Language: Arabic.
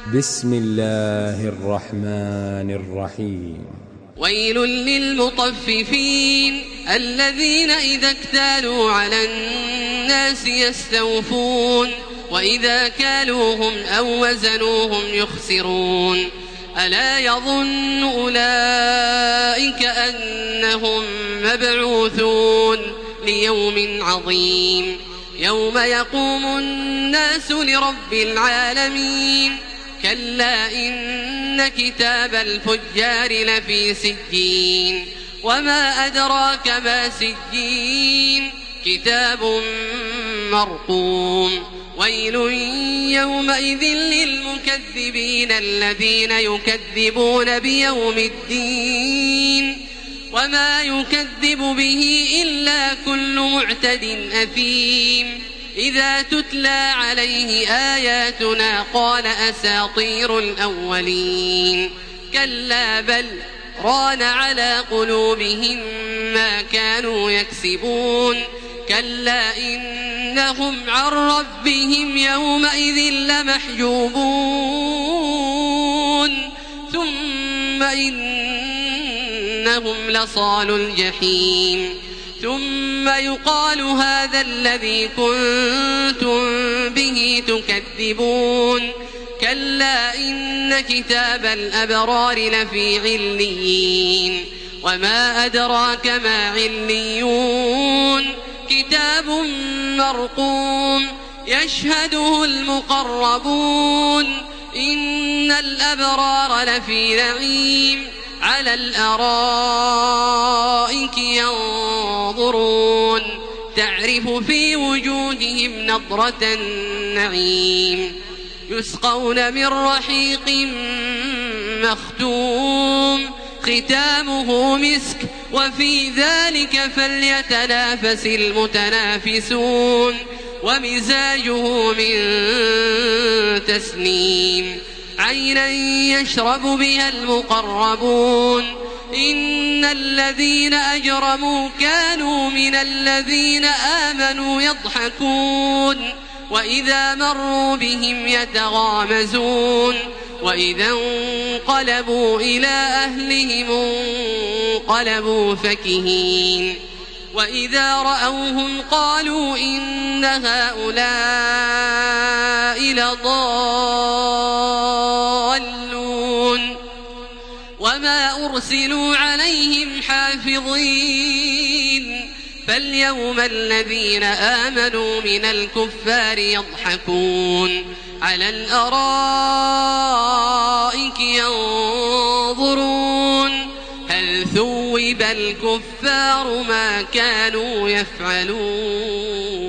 بسم الله الرحمن الرحيم. ويل للمطففين الذين إذا اكتالوا على الناس يستوفون وإذا كالوهم أو وزنوهم يخسرون ألا يظن أولئك أنهم مبعوثون ليوم عظيم يوم يقوم الناس لرب العالمين كلا إن كتاب الفجار لفي سجين وما أدراك ما سجين كتاب مرقوم ويل يومئذ للمكذبين الذين يكذبون بيوم الدين وما يكذب به إلا كل معتد أثيم إذا تتلى عليه آياتنا قال أساطير الأولين كلا بل ران على قلوبهم ما كانوا يكسبون كلا إنهم عن ربهم يومئذ لمحجوبون ثم إنهم لصالوا الجحيم ثم يقال هذا الذي كنتم به تكذبون كلا إن كتاب الأبرار لفي عليين وما أدراك ما عليون كتاب مرقوم يشهده المقربون إن الأبرار لفي نعيم على الأرائك ينظرون تعرف في وجوههم نضرة النعيم يسقون من رحيق مختوم ختامه مسك وفي ذلك فليتنافس المتنافسون ومزاجه من تسنيم عينا يشرب بها المقربون إن الذين أجرموا كانوا من الذين آمنوا يضحكون وإذا مروا بهم يتغامزون وإذا انقلبوا إلى أهلهم انقلبوا فكهين وإذا رأوهم قالوا إن هؤلاء لضالون وما أرسلوا عليهم حافظين فاليوم الذين آمنوا من الكفار يضحكون على الأرائك ينظرون هل ثوب الكفار ما كانوا يفعلون.